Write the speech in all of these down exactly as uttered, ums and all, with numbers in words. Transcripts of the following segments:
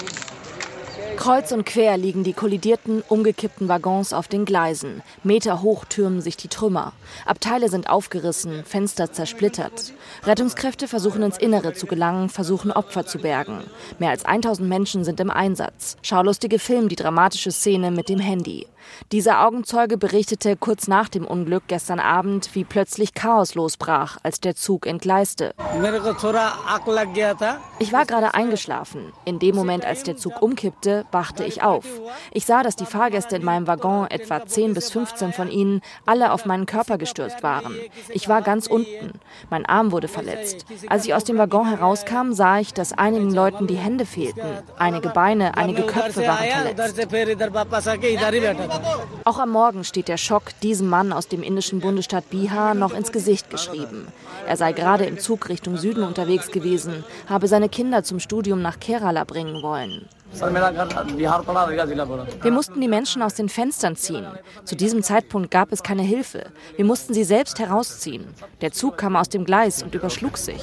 Kreuz und quer liegen die kollidierten, umgekippten Waggons auf den Gleisen. Meterhoch türmen sich die Trümmer. Abteile sind aufgerissen, Fenster zersplittert. Rettungskräfte versuchen ins Innere zu gelangen, versuchen Opfer zu bergen. Mehr als tausend Menschen sind im Einsatz. Schaulustige filmen die dramatische Szene mit dem Handy. Dieser Augenzeuge berichtete kurz nach dem Unglück gestern Abend, wie plötzlich Chaos losbrach, als der Zug entgleiste. Ich war gerade eingeschlafen. In dem Moment, als der Zug umkippte, wachte ich auf. Ich sah, dass die Fahrgäste in meinem Waggon, etwa zehn bis fünfzehn von ihnen, alle auf meinen Körper gestürzt waren. Ich war ganz unten. Mein Arm wurde verletzt. Als ich aus dem Waggon herauskam, sah ich, dass einigen Leuten die Hände fehlten. Einige Beine, einige Köpfe waren verletzt. Auch am Morgen steht der Schock diesem Mann aus dem indischen Bundesstaat Bihar noch ins Gesicht geschrieben. Er sei gerade im Zug Richtung Süden unterwegs gewesen, habe seine Kinder zum Studium nach Kerala bringen wollen. Wir mussten die Menschen aus den Fenstern ziehen. Zu diesem Zeitpunkt gab es keine Hilfe. Wir mussten sie selbst herausziehen. Der Zug kam aus dem Gleis und überschlug sich.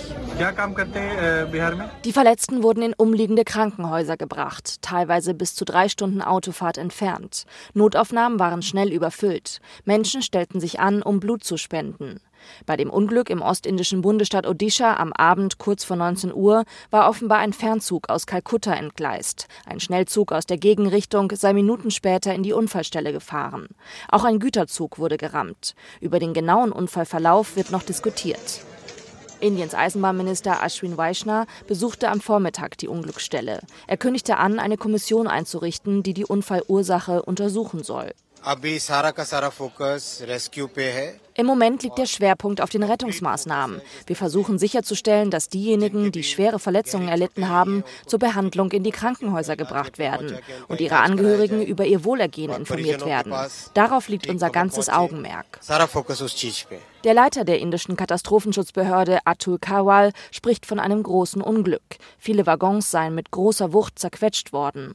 Die Verletzten wurden in umliegende Krankenhäuser gebracht, teilweise bis zu drei Stunden Autofahrt entfernt. Notaufnahmen waren schnell überfüllt. Menschen stellten sich an, um Blut zu spenden. Bei dem Unglück im ostindischen Bundesstaat Odisha am Abend kurz vor neunzehn Uhr war offenbar ein Fernzug aus Kalkutta entgleist. Ein Schnellzug aus der Gegenrichtung sei Minuten später in die Unfallstelle gefahren. Auch ein Güterzug wurde gerammt. Über den genauen Unfallverlauf wird noch diskutiert. Indiens Eisenbahnminister Ashwin Vaishnaw besuchte am Vormittag die Unglücksstelle. Er kündigte an, eine Kommission einzurichten, die die Unfallursache untersuchen soll. Im Moment liegt der Schwerpunkt auf den Rettungsmaßnahmen. Wir versuchen sicherzustellen, dass diejenigen, die schwere Verletzungen erlitten haben, zur Behandlung in die Krankenhäuser gebracht werden und ihre Angehörigen über ihr Wohlergehen informiert werden. Darauf liegt unser ganzes Augenmerk. Der Leiter der indischen Katastrophenschutzbehörde Atul Kawal spricht von einem großen Unglück. Viele Waggons seien mit großer Wucht zerquetscht worden.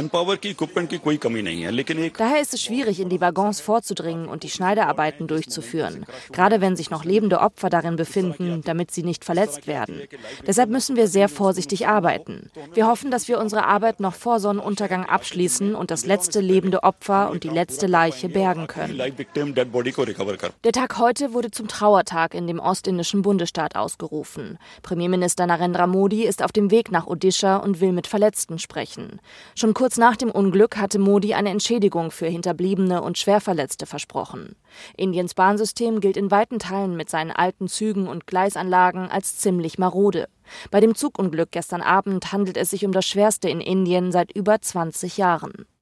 Daher ist es schwierig, in die Waggons vorzudringen und die Schneiderarbeiten durchzuführen, gerade wenn sich noch lebende Opfer darin befinden, damit sie nicht verletzt werden. Deshalb müssen wir sehr vorsichtig arbeiten. Wir hoffen, dass wir unsere Arbeit noch vor Sonnenuntergang abschließen und das letzte lebende Opfer und die letzte Leiche bergen können. Der Tag heute wurde zum Trauertag in dem ostindischen Bundesstaat ausgerufen. Premierminister Narendra Modi ist auf dem Weg nach Odisha und will mit Verletzten sprechen. Schon kurz nach dem Unglück hatte Modi eine Entschädigung für Hinterbliebene und Schwerverletzte versprochen. Indiens Bahnsystem gilt in weiten Teilen mit seinen alten Zügen und Gleisanlagen als ziemlich marode. Bei dem Zugunglück gestern Abend handelt es sich um das schwerste in Indien seit über zwanzig Jahren.